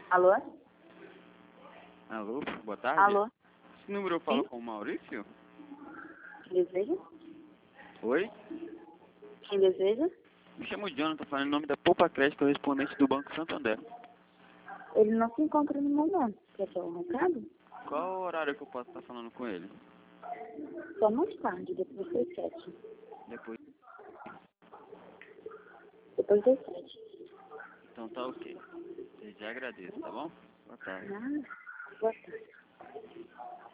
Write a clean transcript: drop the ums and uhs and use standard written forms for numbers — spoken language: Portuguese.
Alô? Alô, boa tarde. Alô? Esse número eu falo Sim? com o Maurício? Quem deseja? Oi? Quem deseja? Me chamo Jonathan, falando em nome da Poupa Crédito, correspondente do Banco Santander. Ele não se encontra no momento. Quer dar um recado? Qual o horário que eu posso estar falando com ele? Só mais tarde, depois das 7. Depois. Depois das 7. Então tá ok. Eu já agradeço, tá bom? Boa tarde. Ah, boa tarde.